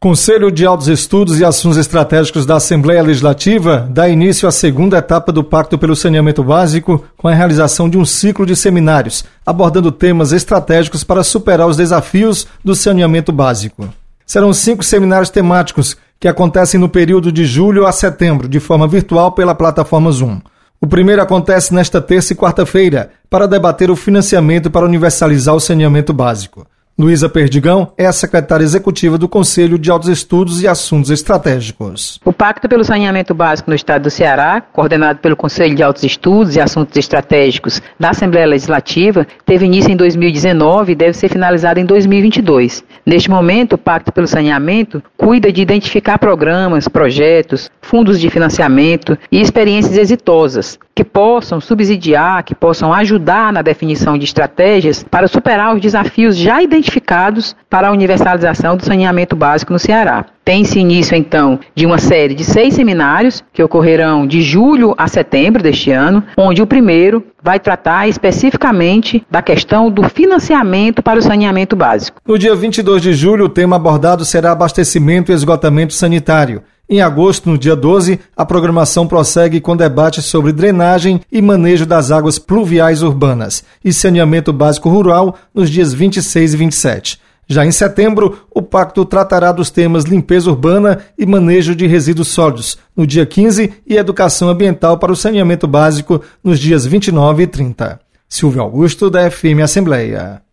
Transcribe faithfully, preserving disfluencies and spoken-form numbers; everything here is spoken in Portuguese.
Conselho de Altos Estudos e Assuntos Estratégicos da Assembleia Legislativa dá início à segunda etapa do Pacto pelo Saneamento Básico com a realização de um ciclo de seminários, abordando temas estratégicos para superar os desafios do saneamento básico. Serão cinco seminários temáticos que acontecem no período de julho a setembro, de forma virtual pela plataforma Zoom. O primeiro acontece nesta terça e quarta-feira, para debater o financiamento para universalizar o saneamento básico. Luísa Perdigão é a secretária executiva do Conselho de Altos Estudos e Assuntos Estratégicos. O Pacto pelo Saneamento Básico no Estado do Ceará, coordenado pelo Conselho de Altos Estudos e Assuntos Estratégicos da Assembleia Legislativa, teve início em dois mil e dezenove e deve ser finalizado em dois mil e vinte e dois. Neste momento, o Pacto pelo Saneamento cuida de identificar programas, projetos, fundos de financiamento e experiências exitosas que possam subsidiar, que possam ajudar na definição de estratégias para superar os desafios já identificados para a universalização do saneamento básico no Ceará. Tem-se início, então, de uma série de seis seminários que ocorrerão de julho a setembro deste ano, onde o primeiro vai tratar especificamente da questão do financiamento para o saneamento básico. No dia vinte e dois de julho, o tema abordado será abastecimento e esgotamento sanitário. Em agosto, no dia doze, a programação prossegue com debates sobre drenagem e manejo das águas pluviais urbanas e saneamento básico rural nos dias vinte e seis e vinte e sete. Já em setembro, o pacto tratará dos temas limpeza urbana e manejo de resíduos sólidos, no dia quinze, e educação ambiental para o saneamento básico, nos dias vinte e nove e trinta. Silvio Augusto, da F M Assembleia.